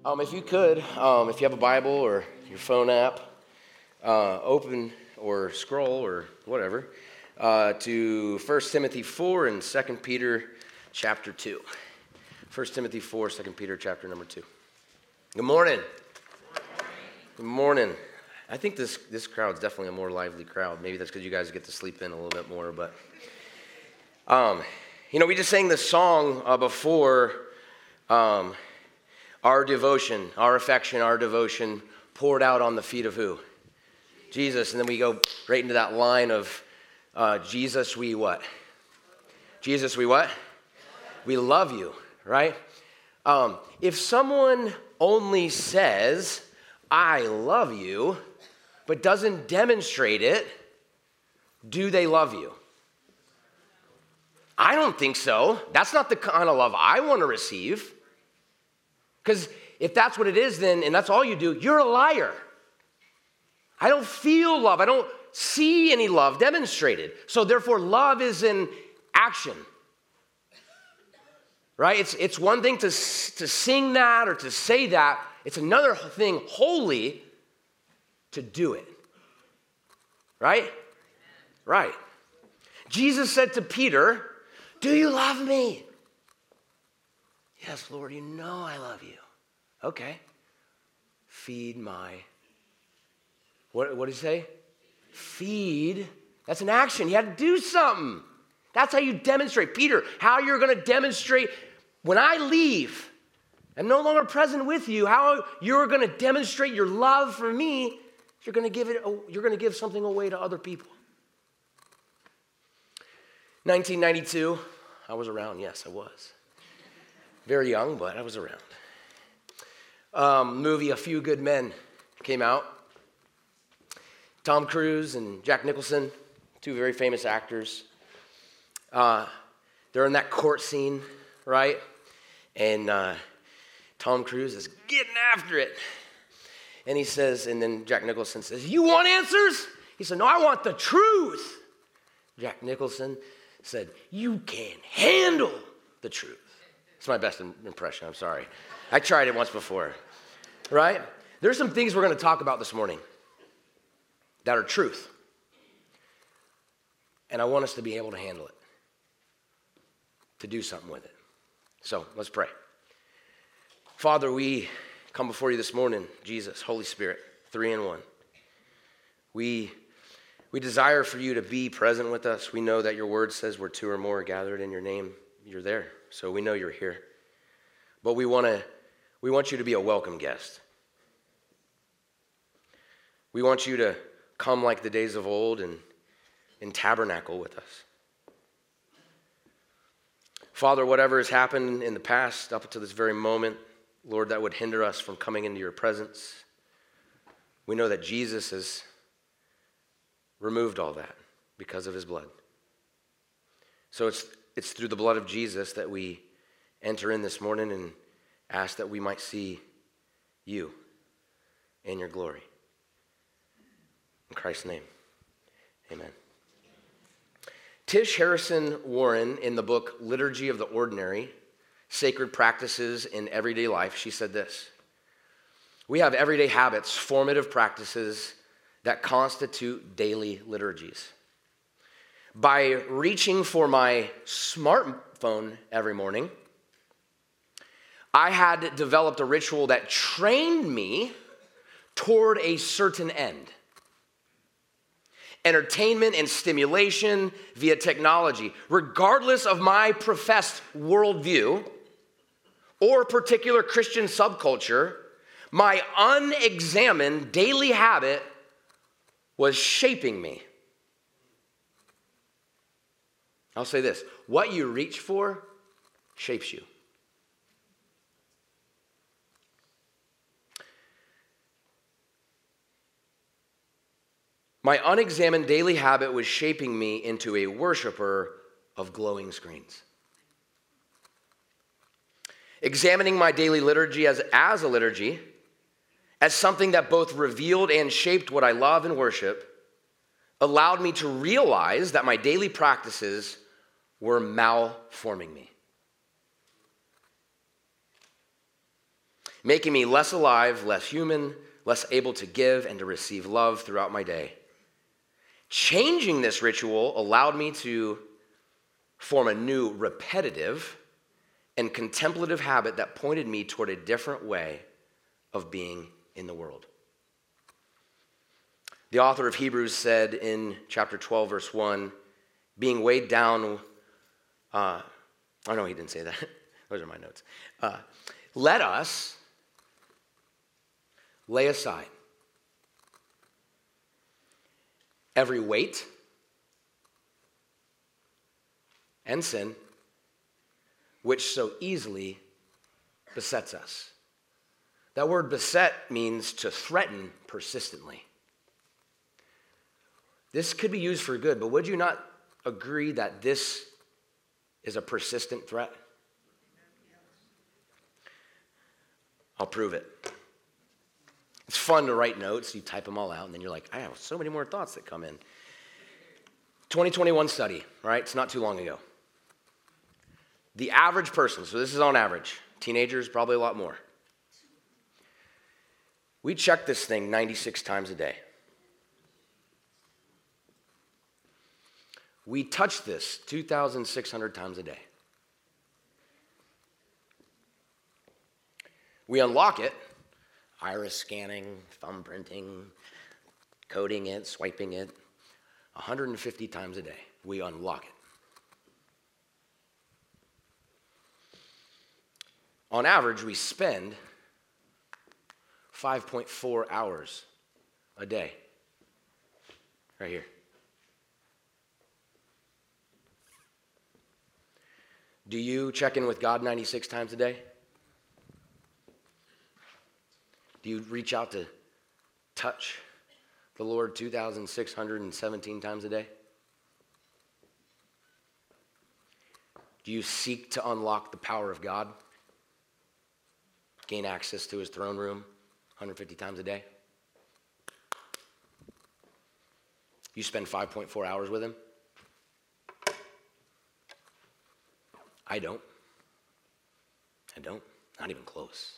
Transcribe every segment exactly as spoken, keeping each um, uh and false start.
Um, if you could, um, if you have a Bible or your phone app, uh, open or scroll or whatever uh, to First Timothy four and Second Peter chapter two. First Timothy four, Second Peter chapter number two. Good morning. Good morning. I think this, this crowd's definitely a more lively crowd. Maybe that's because you guys get to sleep in a little bit more. But, um, you know, we just sang this song uh, before um, our devotion, our affection, our devotion poured out on the feet of who? Jesus. And then we go right into that line of uh, Jesus, we what? Jesus, we what? We love you, right? Um, if someone only says, I love you, but doesn't demonstrate it, do they love you? I don't think so. That's not the kind of love I want to receive. Because if that's what it is, then, and that's all you do, you're a liar. I don't feel love. I don't see any love demonstrated. So therefore, love is in action. Right? It's, it's one thing to, to sing that or to say that. It's another thing wholly to do it. Right? Right. Jesus said to Peter, do you love me? Yes, Lord, you know I love you. Okay. Feed my, what, what did he say? Feed. That's an action. You had to do something. That's how you demonstrate. Peter, how you're going to demonstrate when I leave, I'm no longer present with you, how you're going to demonstrate your love for me, you're going to give it, you're going to give something away to other people. nineteen ninety-two, I was around. Yes, I was. Very young, but I was around. Um, movie A Few Good Men came out. Tom Cruise and Jack Nicholson, two very famous actors. Uh, they're in that court scene, right? And uh, Tom Cruise is getting after it. And he says, and then Jack Nicholson says, you want answers? He said, no, I want the truth. Jack Nicholson said, you can't handle the truth. It's my best impression, I'm sorry. I tried it once before, right? There's some things we're going to talk about this morning that are truth. And I want us to be able to handle it, to do something with it. So let's pray. Father, we come before you this morning, Jesus, Holy Spirit, three in one. We, we desire for you to be present with us. We know that your word says where two or more are gathered in your name, you're there. So we know you're here. But we want to, we want you to be a welcome guest. We want you to come like the days of old and, and tabernacle with us. Father, whatever has happened in the past up until this very moment, Lord, that would hinder us from coming into your presence. We know that Jesus has removed all that because of his blood. So it's it's through the blood of Jesus that we enter in this morning and ask that we might see you in your glory. In Christ's name, amen. Tish Harrison Warren, in the book Liturgy of the Ordinary, Sacred Practices in Everyday Life, she said this: we have everyday habits, formative practices that constitute daily liturgies. By reaching for my smartphone every morning, I had developed a ritual that trained me toward a certain end. Entertainment and stimulation via technology, regardless of my professed worldview or particular Christian subculture, my unexamined daily habit was shaping me. I'll say this: what you reach for shapes you. My unexamined daily habit was shaping me into a worshiper of glowing screens. Examining my daily liturgy as, as a liturgy, as something that both revealed and shaped what I love and worship, allowed me to realize that my daily practices were malforming me. making me less alive, less human, less able to give and to receive love throughout my day. Changing this ritual allowed me to form a new repetitive and contemplative habit that pointed me toward a different way of being in the world. The author of Hebrews said in chapter twelve, verse one, being weighed down, uh, oh no, he didn't say that. Those are my notes. Uh, Let us lay aside every weight and sin which so easily besets us. That word beset means to threaten persistently. This could be used for good, but would you not agree that this is a persistent threat? I'll prove it. It's fun to write notes. You type them all out, and then you're like, I have so many more thoughts that come in. twenty twenty-one study, right? It's not too long ago. The average person, so this is on average, teenagers probably a lot more. We check this thing ninety-six times a day. We touch this two thousand six hundred times a day. We unlock it, iris scanning, thumbprinting, coding it, swiping it, one hundred fifty times a day. We unlock it. On average, we spend five point four hours a day. Right here. Do you check in with God ninety-six times a day? Do you reach out to touch the Lord two thousand six hundred seventeen times a day? Do you seek to unlock the power of God? Gain access to his throne room one hundred fifty times a day? You spend five point four hours with him? I don't. I don't. Not even close.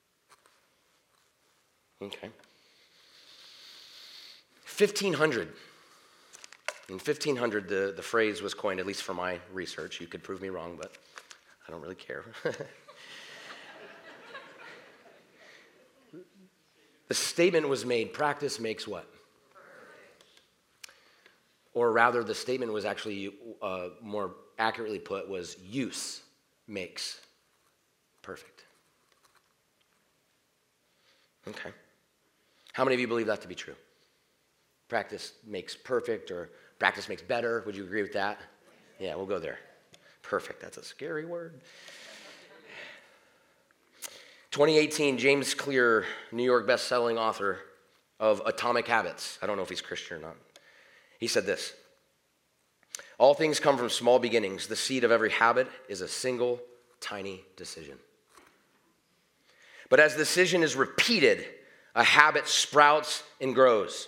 Okay. fifteen hundred. In fifteen hundred, the, the phrase was coined, at least for my research. You could prove me wrong, but I don't really care. The statement was made, practice makes what? Or rather, the statement was actually uh, more accurately put was use makes perfect. Okay. How many of you believe that to be true? Practice makes perfect, or practice makes better. Would you agree with that? Yeah, we'll go there. Perfect. That's a scary word. twenty eighteen, James Clear, New York best-selling author of Atomic Habits. I don't know if he's Christian or not. He said this: all things come from small beginnings. The seed of every habit is a single, tiny decision. But as the decision is repeated, a habit sprouts and grows.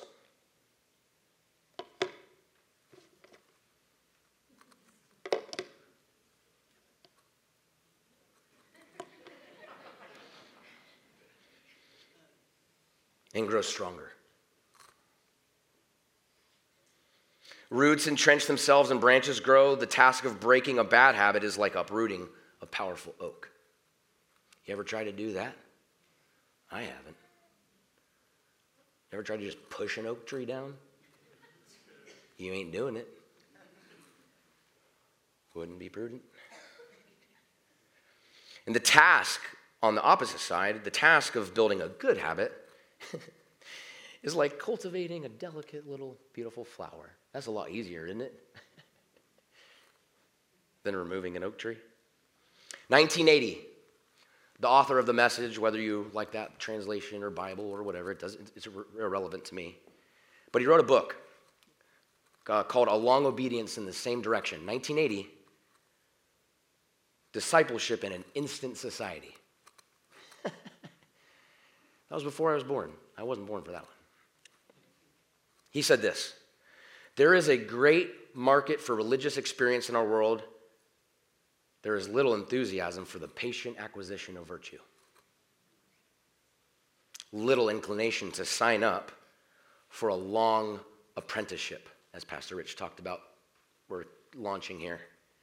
And grows stronger. Roots entrench themselves and branches grow. The task of breaking a bad habit is like uprooting a powerful oak. You ever try to do that? I haven't. You ever tried to just push an oak tree down? You ain't doing it. Wouldn't be prudent. And the task, on the opposite side, the task of building a good habit is like cultivating a delicate little beautiful flower. That's a lot easier, isn't it? Than removing an oak tree. nineteen eighty, the author of The Message, whether you like that translation or Bible or whatever, it doesn't, it's irrelevant to me. But he wrote a book uh, called A Long Obedience in the Same Direction. nineteen eighty, Discipleship in an Instant Society. That was before I was born. I wasn't born for that one. He said this: there is a great market for religious experience in our world. There is little enthusiasm for the patient acquisition of virtue. little inclination to sign up for a long apprenticeship, as Pastor Rich talked about, we're launching here,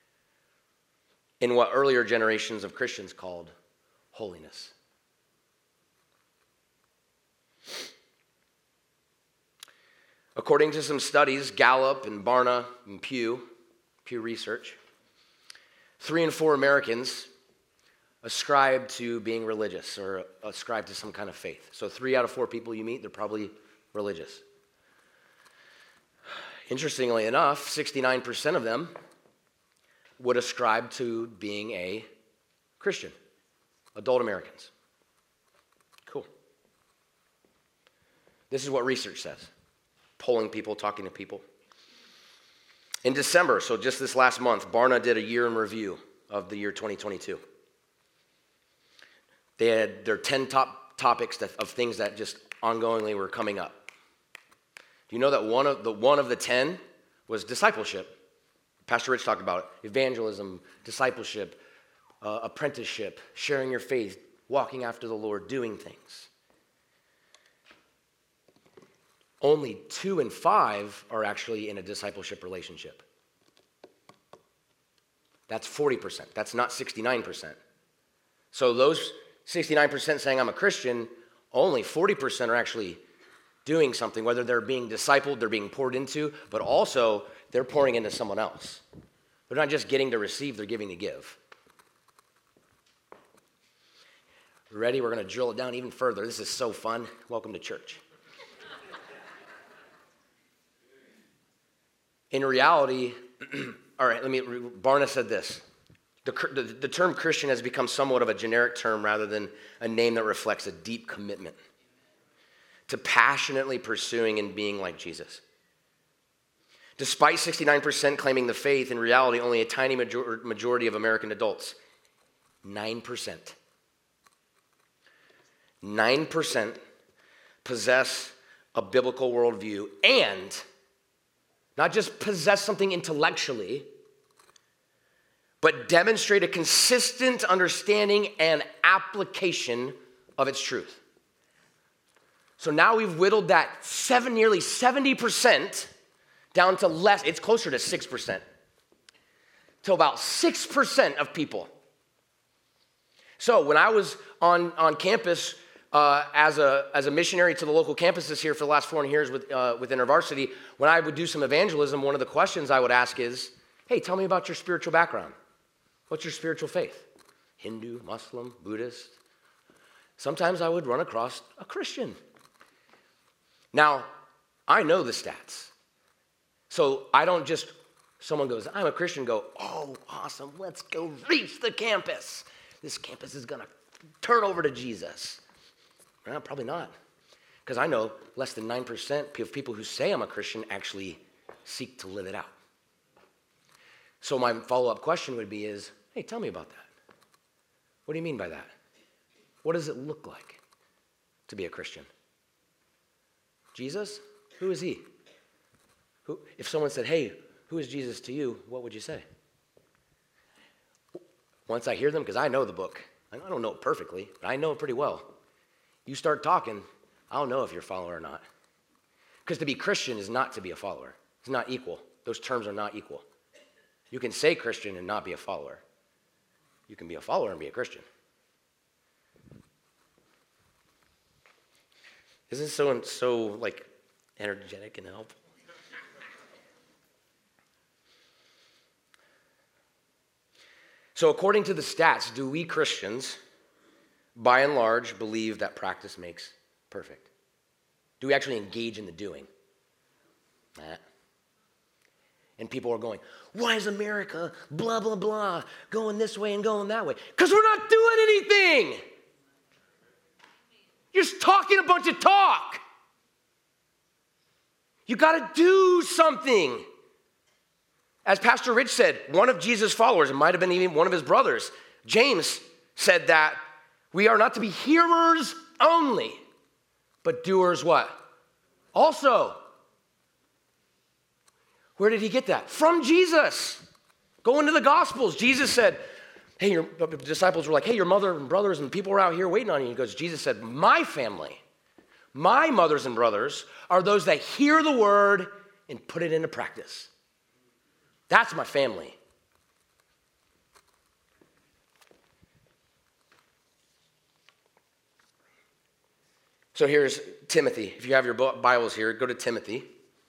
in what earlier generations of Christians called holiness. According to some studies, Gallup and Barna and Pew, Pew Research, three in four Americans ascribe to being religious or ascribe to some kind of faith. So three out of four people you meet, they're probably religious. Interestingly enough, sixty-nine percent of them would ascribe to being a Christian, adult Americans. Cool. This is what research says, polling people, talking to people. In December, so just this last month, Barna did a year in review of the year twenty twenty-two. They had their ten top topics that, of things that just ongoingly were coming up. Do you know that one of the one of the ten was discipleship? Pastor Rich talked about it. Evangelism, discipleship, uh, apprenticeship, sharing your faith, walking after the Lord, doing things. Only two in five are actually in a discipleship relationship. That's forty percent. That's not sixty-nine percent. So those sixty-nine percent saying I'm a Christian, only forty percent are actually doing something, whether they're being discipled, they're being poured into, but also they're pouring into someone else. They're not just getting to receive, they're giving to give. Ready? We're going to drill it down even further. This is so fun. Welcome to church. In reality, all right, let me, Barna said this. The, the, the term Christian has become somewhat of a generic term rather than a name that reflects a deep commitment to passionately pursuing and being like Jesus. Despite sixty-nine percent claiming the faith, in reality, only a tiny major- majority of American adults, nine percent, nine percent possess a biblical worldview and not just possess something intellectually, but demonstrate a consistent understanding and application of its truth. So now we've whittled that seven, nearly seventy percent down to less, it's closer to six percent, to about six percent of people. So when I was on, on campus uh, as, a, as a missionary to the local campuses here for the last four years with, uh, with InterVarsity, when I would do some evangelism, one of the questions I would ask is, hey, tell me about your spiritual background. What's your spiritual faith? Hindu, Muslim, Buddhist? Sometimes I would run across a Christian. Now, I know the stats. So I don't just, someone goes, I'm a Christian, go, oh, awesome, let's go reach the campus. This campus is going to turn over to Jesus. Well, probably not. Because I know less than nine percent of people who say I'm a Christian actually seek to live it out. So my follow-up question would be is, hey, tell me about that. What do you mean by that? What does it look like to be a Christian? Jesus? Who is he? Who, if someone said, hey, who is Jesus to you, what would you say? Once I hear them, because I know the book. I don't know it perfectly, but I know it pretty well. You start talking, I don't know if you're a follower or not. Because to be Christian is not to be a follower. It's not equal. Those terms are not equal. You can say Christian and not be a follower. You can be a follower and be a Christian. Isn't this so, so like energetic and helpful? So according to the stats, do we Christians, by and large, believe that practice makes perfect? Do we actually engage in the doing? Nah. And people are going, why is America, blah, blah, blah, going this way and going that way? Because we're not doing anything. You're just talking a bunch of talk. You got to do something. As Pastor Rich said, one of Jesus' followers, it might have been even one of his brothers, James, said that we are not to be hearers only, but doers what? Also. Where did he get that? From Jesus. Go into the Gospels. Jesus said, hey, your the disciples were like, hey, your mother and brothers and people are out here waiting on you. He goes, Jesus said, my family My mothers and brothers are those that hear the word and put it into practice. That's my family. So here's Timothy. If you have your Bibles here, go to Timothy.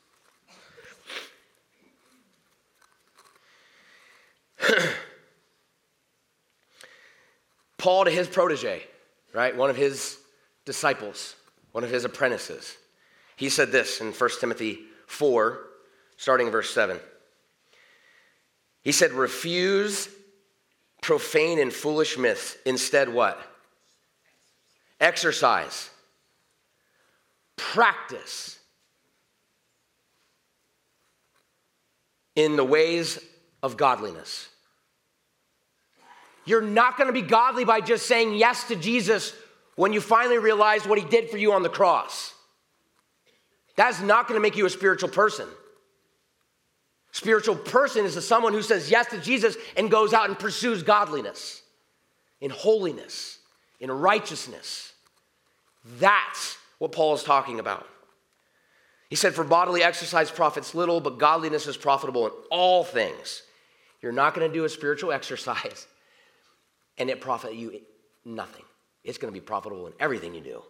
Paul to his protege, right? One of his disciples, one of his apprentices. He said this in First Timothy four, starting verse seven. He said, refuse profane and foolish myths. Instead, what? Exercise. Practice in the ways of godliness. You're not going to be godly by just saying yes to Jesus when you finally realize what he did for you on the cross. That's not going to make you a spiritual person. Spiritual person is someone who says yes to Jesus and goes out and pursues godliness, in holiness, in righteousness. That's what Paul is talking about. He said, for bodily exercise profits little, but godliness is profitable in all things. You're not going to do a spiritual exercise and it profit you nothing. It's going to be profitable in everything you do.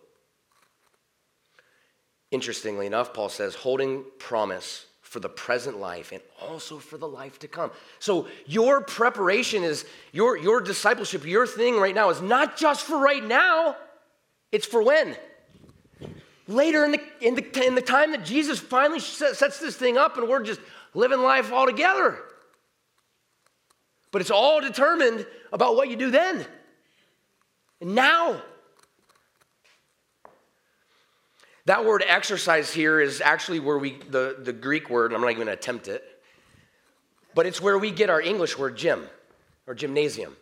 Interestingly enough, Paul says, holding promise for the present life and also for the life to come. So your preparation is, your, your discipleship, your thing right now is not just for right now. It's for when? Later in the, in the, in the time that Jesus finally sets this thing up and we're just living life all together. But it's all determined about what you do then and now. That word exercise here is actually where we, the, the Greek word, and I'm not even going to attempt it, but it's where we get our English word gym or gymnasium.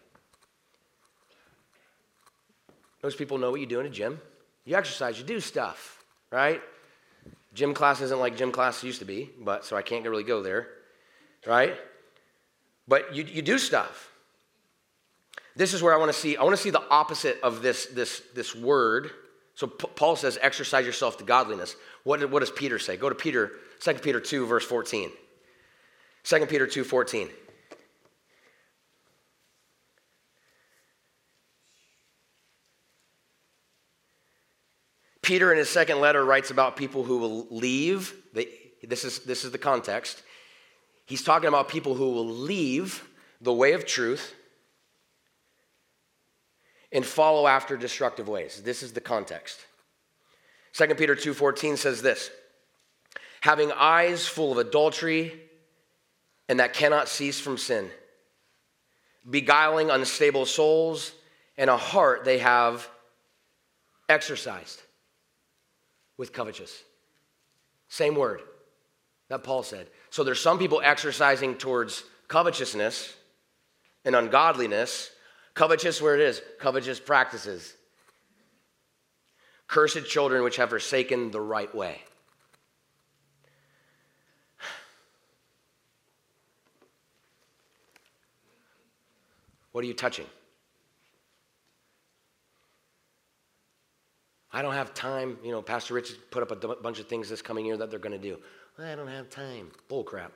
Most people know what you do in a gym. You exercise, you do stuff, right? Gym class isn't like gym class used to be, but so I can't really go there, right? But you, you do stuff. This is where I want to see, I want to see the opposite of this, this, this word. So P- Paul says, exercise yourself to godliness. What, what does Peter say? Go to Peter, Second Peter two, verse fourteen. Second Peter two, fourteen. Peter in his second letter writes about people who will leave. They, this is, this is the context. He's talking about people who will leave the way of truth and follow after destructive ways. This is the context. Second Peter two fourteen says this, having eyes full of adultery and that cannot cease from sin, beguiling unstable souls, and a heart they have exercised with covetous. Same word that Paul said. So there's some people exercising towards covetousness and ungodliness. Covetous, where it is, covetous practices. Cursed children which have forsaken the right way. What are you touching? I don't have time. You know, Pastor Rich put up a d- bunch of things this coming year that they're going to do. Well, I don't have time. Bull crap.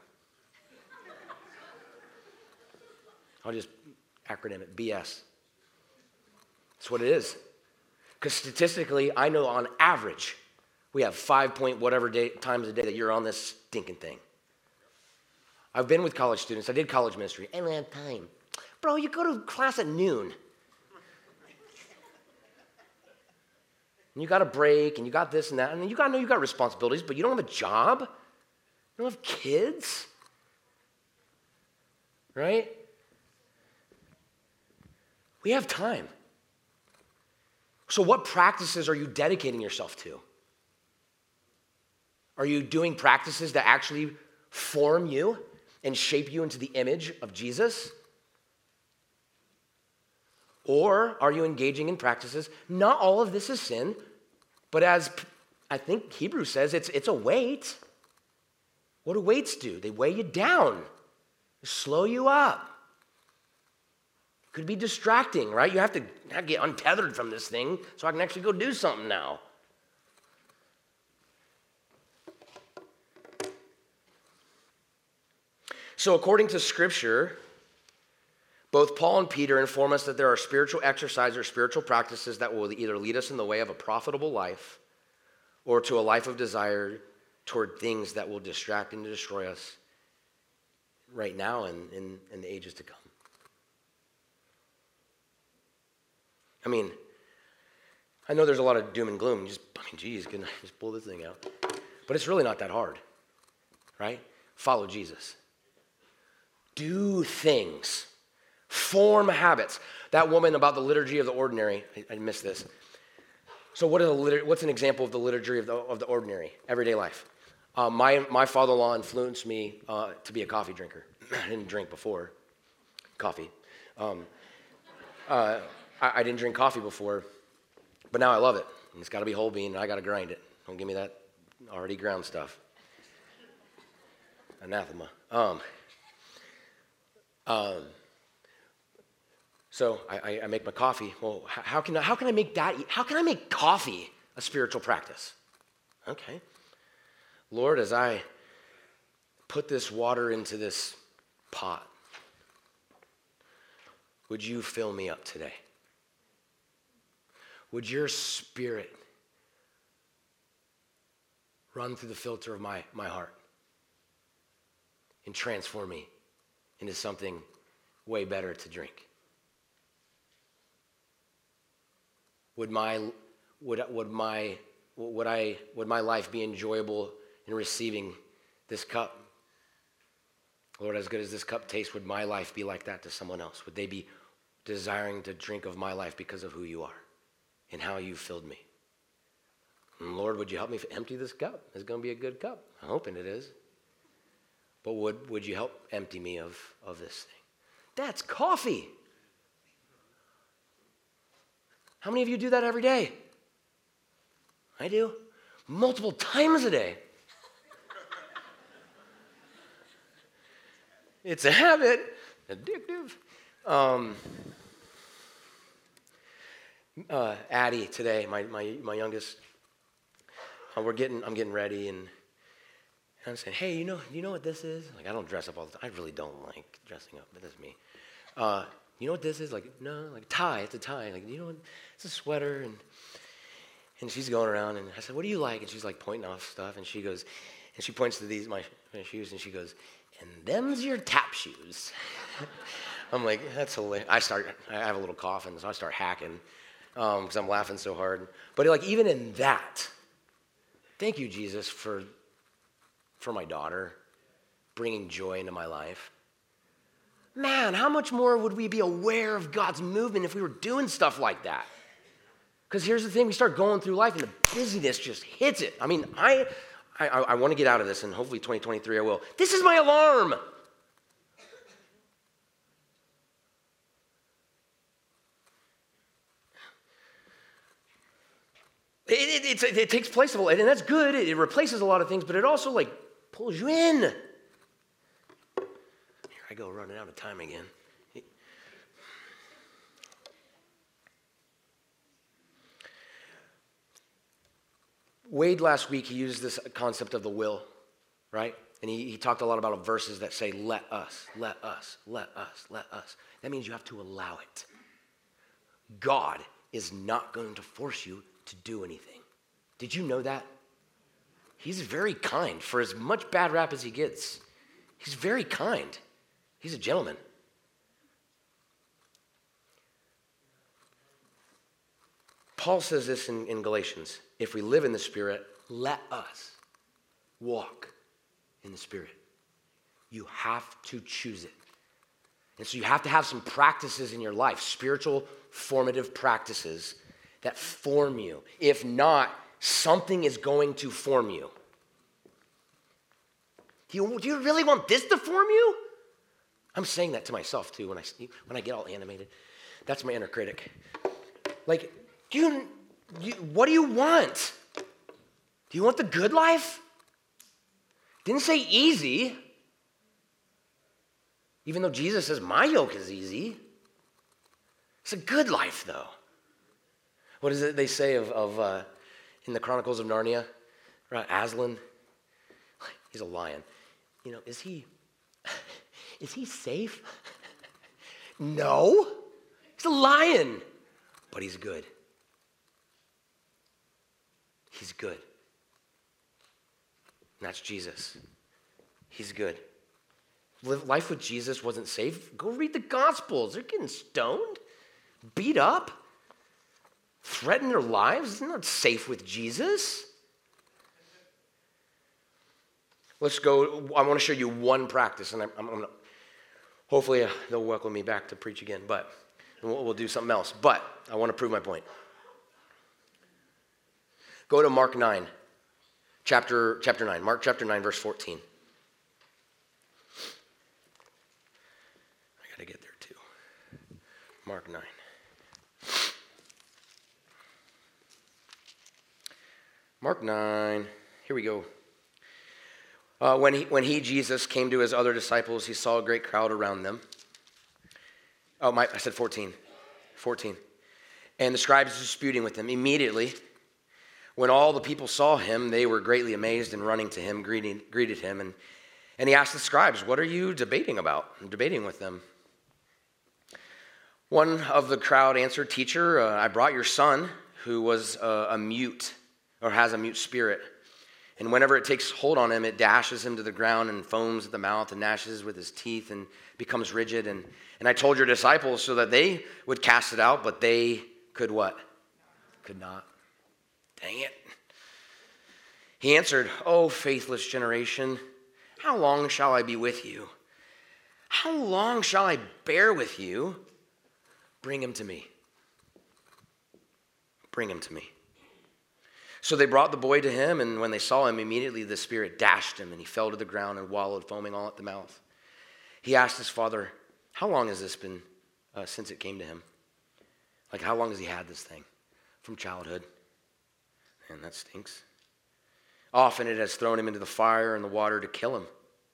I'll just acronym it, B S. That's what it is. Because statistically, I know on average, we have five point whatever day, times a day that you're on this stinking thing. I've been with college students. I did college ministry. I don't have time. Bro, you go to class at noon. And you got a break, and you got this and that, and you got to know you got responsibilities, but you don't have a job. You don't have kids. Right? We have time. So what practices are you dedicating yourself to? Are you doing practices that actually form you and shape you into the image of Jesus? Or are you engaging in practices? Not all of this is sin, but as I think Hebrews says, it's, it's a weight. What do weights do? They weigh you down, they slow you up. Could be distracting, right? You have to get untethered from this thing so I can actually go do something now. So according to Scripture, both Paul and Peter inform us that there are spiritual exercises or spiritual practices that will either lead us in the way of a profitable life or to a life of desire toward things that will distract and destroy us right now and in, in the ages to come. I mean, I know there's a lot of doom and gloom. Just, I mean, geez, can I just pull this thing out? But it's really not that hard, right? Follow Jesus. Do things. Form habits. That woman about the liturgy of the ordinary, I, I missed this. So what is a litur- what's an example of the liturgy of the, of the ordinary, everyday life? Uh, my, my father-in-law influenced me uh, to be a coffee drinker. I didn't drink before coffee. Um, uh, I, I didn't drink coffee before, but now I love it. And it's got to be whole bean, and I got to grind it. Don't give me that already ground stuff. Anathema. Um, um, so I, I make my coffee. Well, how can I, how can I make that? How can I make coffee a spiritual practice? Okay, Lord, as I put this water into this pot, would you fill me up today? Would your Spirit run through the filter of my, my heart and transform me into something way better to drink? Would my would would my would I would my life be enjoyable in receiving this cup? Lord, as good as this cup tastes, would my life be like that to someone else? Would they be desiring to drink of my life because of who you are and how you filled me? And Lord, would you help me empty this cup? It's going to be a good cup. I'm hoping it is. But would, would you help empty me of, of this thing? That's coffee. How many of you do that every day? I do. Multiple times a day. It's a habit. Addictive. Um, uh, Addie today, my, my, my youngest, uh, we're getting, I'm getting ready, and I'm saying, hey, you know, you know what this is? Like, I don't dress up all the time. I really don't like dressing up, but that's me. Uh, you know what this is? Like, no, like tie. It's a tie. Like, you know what? It's a sweater, and and she's going around, and I said, what do you like? And she's like pointing off stuff, and she goes, and she points to these my, my shoes, and she goes, and them's your tap shoes. I'm like, that's hilarious. I start, I have a little cough, and so I start hacking because um, I'm laughing so hard. But like, even in that, thank you, Jesus, for for my daughter bringing joy into my life. Man, how much more would we be aware of God's movement if we were doing stuff like that? Because here's the thing, we start going through life and the busyness just hits it. I mean, I I, I want to get out of this, and hopefully twenty twenty-three I will. This is my alarm. It, it, it, it takes place of a lot, and that's good. It, it replaces a lot of things, but it also like pulls you in. Here I go, running out of time again. Wade last week, he used this concept of the will, right? And he, he talked a lot about verses that say, let us, let us, let us, let us. That means you have to allow it. God is not going to force you to do anything. Did you know that? He's very kind. For as much bad rap as he gets, he's very kind. He's a gentleman. Paul says this in, in Galatians. If we live in the Spirit, let us walk in the Spirit. You have to choose it. And so you have to have some practices in your life, spiritual formative practices that form you. If not, something is going to form you. Do you, do you really want this to form you? I'm saying that to myself too when I, when I get all animated. That's my inner critic. Like, do you, you, what do you want? Do you want the good life? Didn't say easy. Even though Jesus says my yoke is easy. It's a good life though. What is it they say of, of uh, in the Chronicles of Narnia? Right, Aslan, he's a lion. You know, is he, Is he safe? No. He's a lion, but he's good. He's good. And that's Jesus. He's good. Live life with Jesus wasn't safe. Go read the Gospels. They're getting stoned, beat up, threaten their lives. It's not safe with Jesus. Let's go. I want to show you one practice, and I'm, I'm going to, hopefully uh, they'll welcome me back to preach again, but we'll, we'll do something else. But I want to prove my point. Go to Mark nine, chapter, chapter nine. Mark chapter nine, verse fourteen. I got to get there too. Mark nine. Mark nine. Here we go. Uh, when he, when he, Jesus, came to his other disciples, he saw a great crowd around them. Oh, my, I said fourteen. fourteen. And the scribes disputing with him. Immediately, when all the people saw him, they were greatly amazed and running to him, greeting, greeted him. And, and he asked the scribes, what are you debating about? And debating with them. One of the crowd answered, Teacher, uh, I brought your son, who was uh, a mute, or has a mute spirit. And whenever it takes hold on him, it dashes him to the ground and foams at the mouth and gnashes with his teeth and becomes rigid. And, and I told your disciples so that they would cast it out, but they could what? Could not. Dang it. He answered, O faithless generation, how long shall I be with you? How long shall I bear with you? Bring him to me. Bring him to me. So they brought the boy to him, and when they saw him, immediately the spirit dashed him, and he fell to the ground and wallowed, foaming all at the mouth. He asked his father, how long has this been uh, since it came to him? Like, how long has he had this thing? From childhood. And that stinks. Often it has thrown him into the fire and the water to kill him.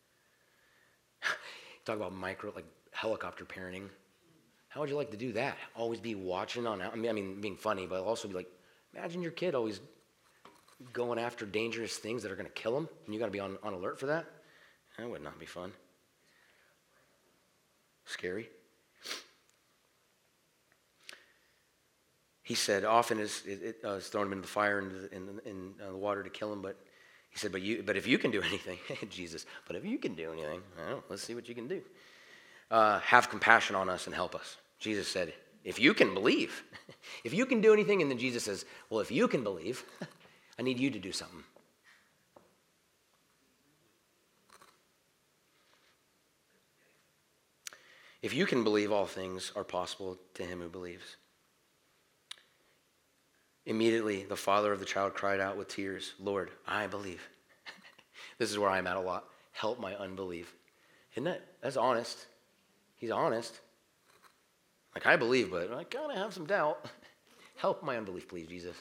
Talk about micro, like helicopter parenting. How would you like to do that? Always be watching on, I mean, I mean being funny, but also be like, imagine your kid always going after dangerous things that are going to kill him, and you got to be on, on alert for that? That would not be fun. Scary. He said, often is, it, it uh, is thrown him into the fire and in, in, in uh, the water to kill him, but he said, but you, but if you can do anything, Jesus, but if you can do anything, I don't know, let's see what you can do. Uh, have compassion on us and help us. Jesus said, if you can believe, if you can do anything, and then Jesus says, well, if you can believe, I need you to do something. If you can believe, all things are possible to him who believes. Immediately, the father of the child cried out with tears, Lord, I believe. This is where I'm at a lot. Help my unbelief. Isn't that, that's honest. He's honest. Like, I believe, but I kind of have some doubt. Help my unbelief, please, Jesus.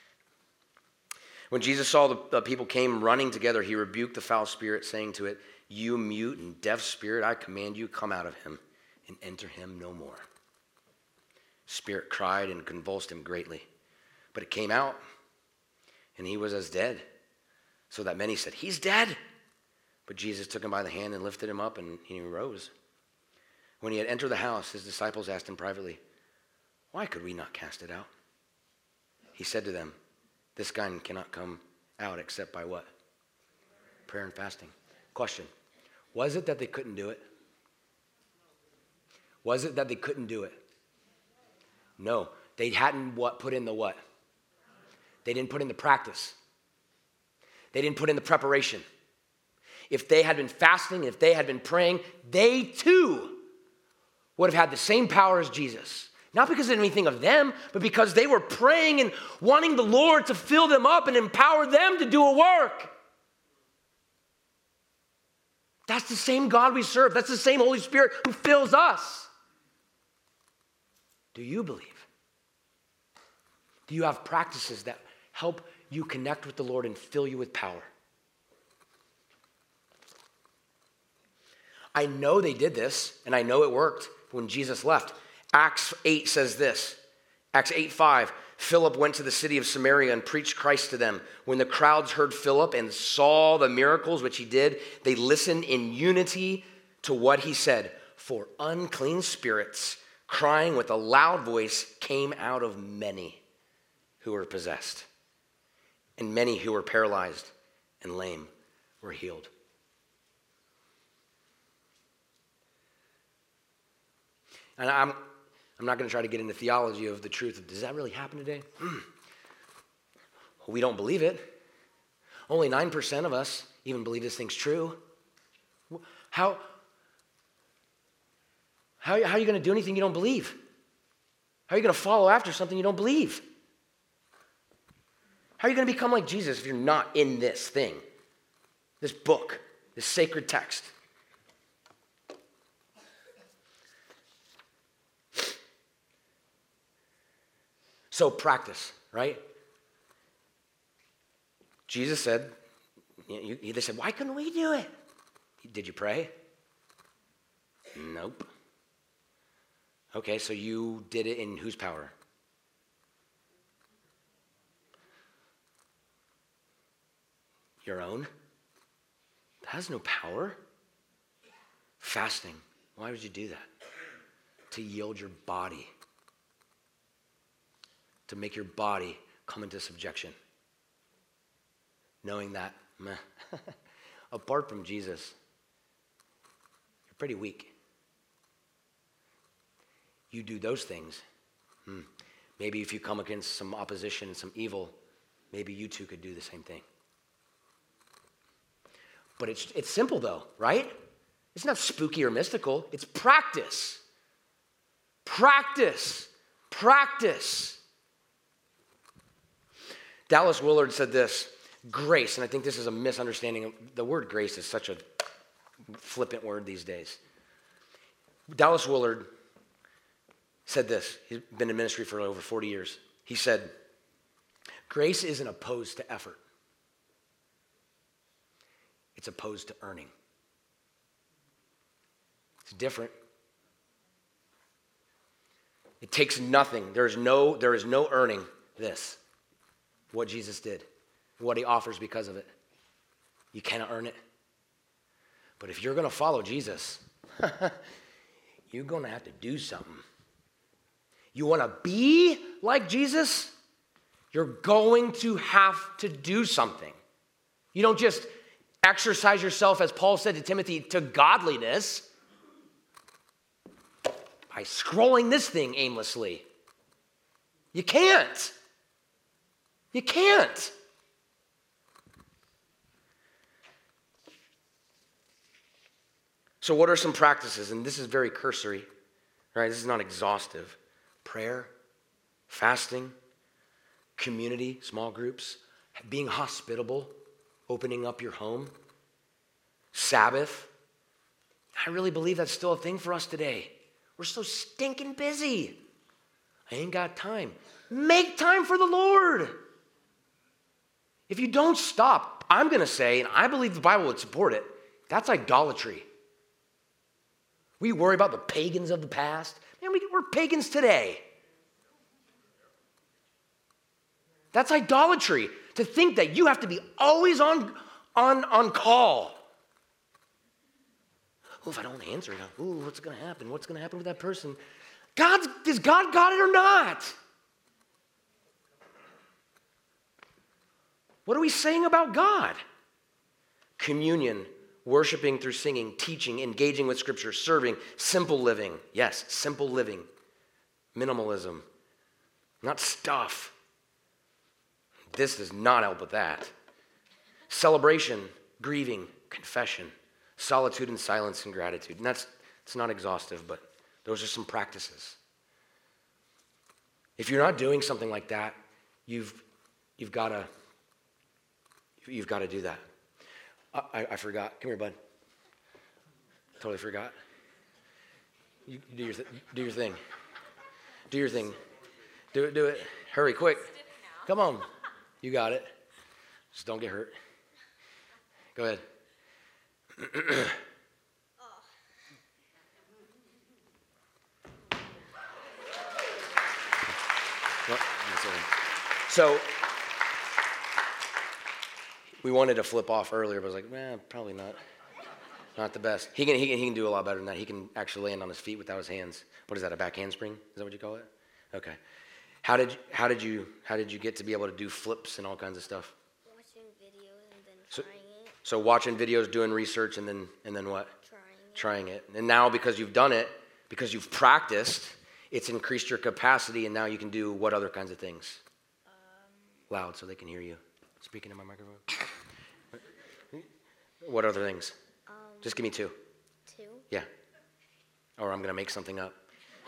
When Jesus saw the, the people came running together, he rebuked the foul spirit, saying to it, you mute and deaf spirit, I command you, come out of him and enter him no more. Spirit cried and convulsed him greatly. But it came out, and he was as dead, so that many said, he's dead. But Jesus took him by the hand and lifted him up, and he arose. When he had entered the house, his disciples asked him privately, why could we not cast it out? He said to them, this kind cannot come out except by what? Prayer and fasting. Question, was it that they couldn't do it? Was it that they couldn't do it? No, they hadn't what put in the what? They didn't put in the practice. They didn't put in the preparation. If they had been fasting, if they had been praying, they too would have had the same power as Jesus. Not because of anything of them, but because they were praying and wanting the Lord to fill them up and empower them to do a work. That's the same God we serve. That's the same Holy Spirit who fills us. Do you believe? Do you have practices that help you connect with the Lord and fill you with power? I know they did this, and I know it worked when Jesus left. Acts eight says this. Acts eight five. Philip went to the city of Samaria and preached Christ to them. When the crowds heard Philip and saw the miracles which he did, they listened in unity to what he said, for unclean spirits, crying with a loud voice, came out of many who were possessed, and many who were paralyzed and lame were healed. And I'm, I'm not going to try to get into theology of the truth of, does that really happen today? Hmm. We don't believe it. Only nine percent of us even believe this thing's true. How, how, how are you going to do anything you don't believe? How are you going to follow after something you don't believe? How are you going to become like Jesus if you're not in this thing, this book, this sacred text? So practice, right? Jesus said, you, you, they said, why couldn't we do it? Did you pray? Nope. Okay, so you did it in whose power? Your own? That has no power. Fasting. Why would you do that? To yield your body. To make your body come into subjection. Knowing that, meh, apart from Jesus, you're pretty weak. You do those things. Hmm. Maybe if you come against some opposition, some evil, maybe you too could do the same thing. But it's it's simple though, right? It's not spooky or mystical. It's practice. Practice. Practice. Dallas Willard said this, grace, and I think this is a misunderstanding of the word grace is such a flippant word these days. Dallas Willard said this. He's been in ministry for over forty years. He said, grace isn't opposed to effort. It's opposed to earning. It's different. It takes nothing. There is no, there is no earning this. What Jesus did, what he offers because of it. You cannot earn it. But if you're going to follow Jesus, you're going to have to do something. You want to be like Jesus? You're going to have to do something. You don't just exercise yourself, as Paul said to Timothy, to godliness by scrolling this thing aimlessly. You can't. You can't. So what are some practices? And this is very cursory, right? This is not exhaustive. Prayer, fasting, community, small groups, being hospitable, opening up your home, Sabbath. I really believe that's still a thing for us today. We're so stinking busy. I ain't got time. Make time for the Lord. If you don't stop, I'm going to say, and I believe the Bible would support it, that's idolatry. We worry about the pagans of the past. Man, we, we're pagans today. That's idolatry, to think that you have to be always on, on, on call. Oh, if I don't answer it, ooh, what's going to happen? What's going to happen with that person? God's, is God got it or not? What are we saying about God? Communion, worshiping through singing, teaching, engaging with Scripture, serving, simple living. Yes, simple living. Minimalism. Not stuff. This does not help with that. Celebration, grieving, confession, solitude and silence and gratitude. And that's it's not exhaustive, but those are some practices. If you're not doing something like that, you've you've got to you've got to do that. I, I forgot. Come here, bud. Totally forgot. You do your th- do your thing. Do your thing. Do it. Do it. Hurry, quick. Come on. You got it. Just don't get hurt. Go ahead. So we wanted to flip off earlier, but I was like, man, probably not. Not the best. He can, he can he can do a lot better than that. He can actually land on his feet without his hands. What is that? A back handspring? Is that what you call it? Okay. How did you, how did you how did you get to be able to do flips and all kinds of stuff? Watching videos and then So, trying it. so watching videos, doing research, and then and then what? Trying it. Trying it. And now because you've done it, because you've practiced, it's increased your capacity, and now you can do what other kinds of things? Um, Loud so they can hear you. Speaking in my microphone. What other things? um, Just give me two. two. Yeah. Or I'm going to make something up.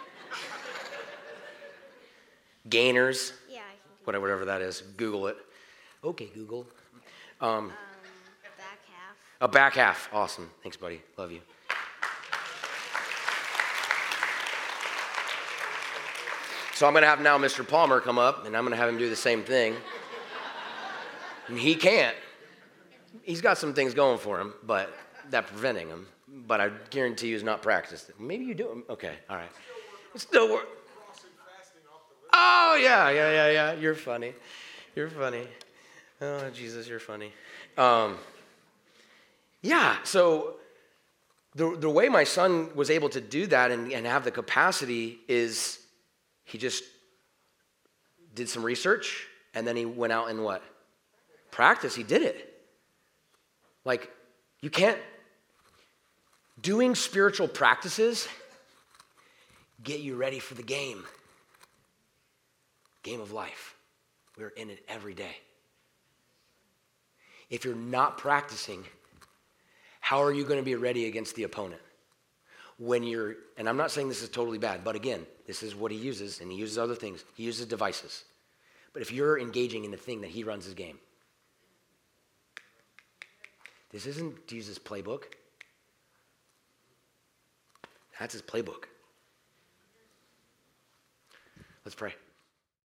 Gainers. Yeah, I can do Whatever, whatever that is. Google it. Okay, Google. Um, Um, back half. a back half. Awesome. Thanks, buddy. Love you. So I'm going to have now Mister Palmer come up, and I'm going to have him do the same thing. And he can't. He's got some things going for him, but that preventing him. But I guarantee you he's not practiced. Maybe you do. Okay, all right. It's still work. Oh, yeah, yeah, yeah, yeah. You're funny. You're funny. Oh, Jesus, you're funny. Um, yeah, so the, the way my son was able to do that and, and have the capacity is he just did some research, and then he went out and what? Practice. He did it. Like, you can't, doing spiritual practices get you ready for the game. Game of life. We're in it every day. If you're not practicing, how are you going to be ready against the opponent? When you're, and I'm not saying this is totally bad, but again, this is what he uses, and he uses other things. He uses devices. But if you're engaging in the thing that he runs his game, this isn't Jesus' playbook. That's his playbook. Let's pray.